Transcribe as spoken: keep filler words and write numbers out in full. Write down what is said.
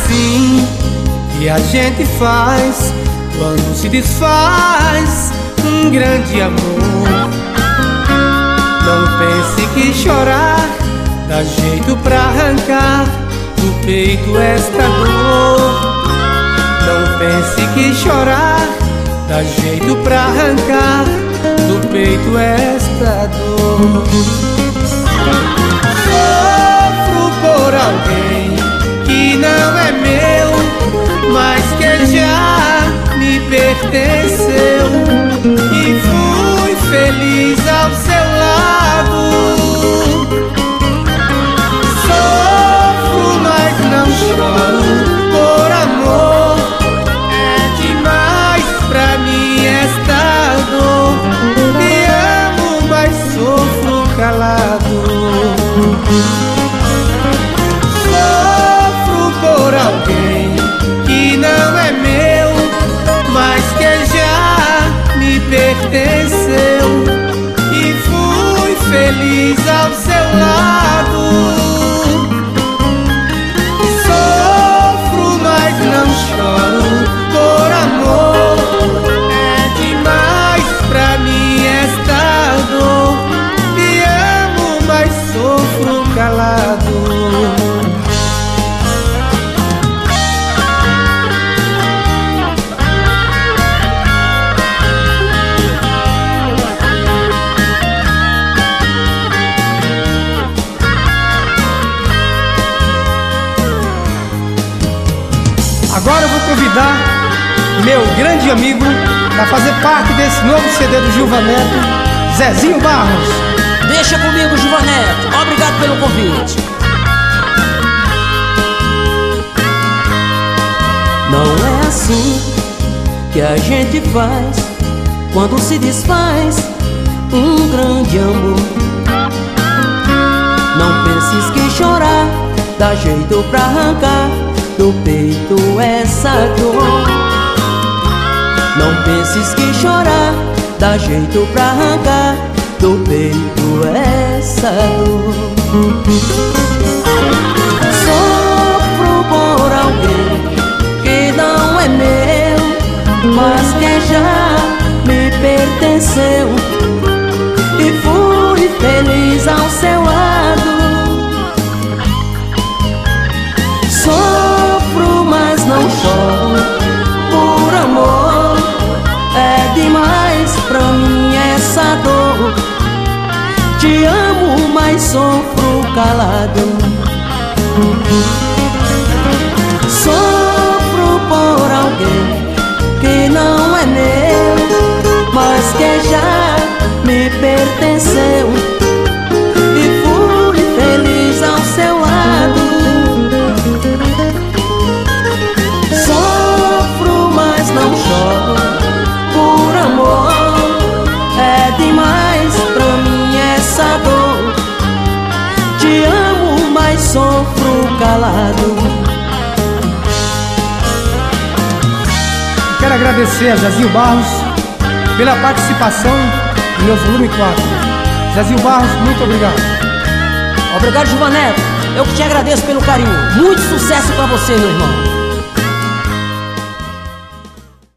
assim que a gente faz quando se desfaz um grande amor. Não pense que chorar dá jeito pra arrancar do peito esta dor. Não pense que chorar dá jeito pra arrancar do peito esta dor. Sofro por alguém que não é meu, mas que já me pertenceu, e fui feliz ao seu lado. Sofro, mas não choro por amor. É demais pra mim esta dor. Te amo, mas sofro calado. Sofro por alguém que não é meu, mas que já me pertenceu, e fui feliz ao seu lado. Sofro, mas não choro por amor. É demais pra mim esta dor. Te amo, mas sofro calado. Agora eu vou convidar meu grande amigo a fazer parte desse novo C D do Gilvan Neto, Zezinho Barros. Deixa comigo, Gilvan Neto. Obrigado pelo convite. Não é assim que a gente faz quando se desfaz um grande amor. Não penses que chorar dá jeito pra arrancar do peito essa dor. Não penses que chorar dá jeito pra arrancar do peito essa dor. Sofro por alguém que não é meu, mas que já me pertenceu, e fui feliz ao seu lado. Sofro, mas não choro por amor. É demais pra mim essa dor. Te amo, mas sofro calado. Sofro por alguém que não é meu, mas que já me pertenceu, e fui feliz ao seu lado. Sofro, mas não choro por amor. É demais pra mim essa dor. Te amo, mas sofro calado. Quero agradecer a Zezinho Barros pela participação no meu volume quatro. Zezinho Barros, muito obrigado. Obrigado, Gilvan Neto. Eu que te agradeço pelo carinho. Muito sucesso pra você, meu irmão.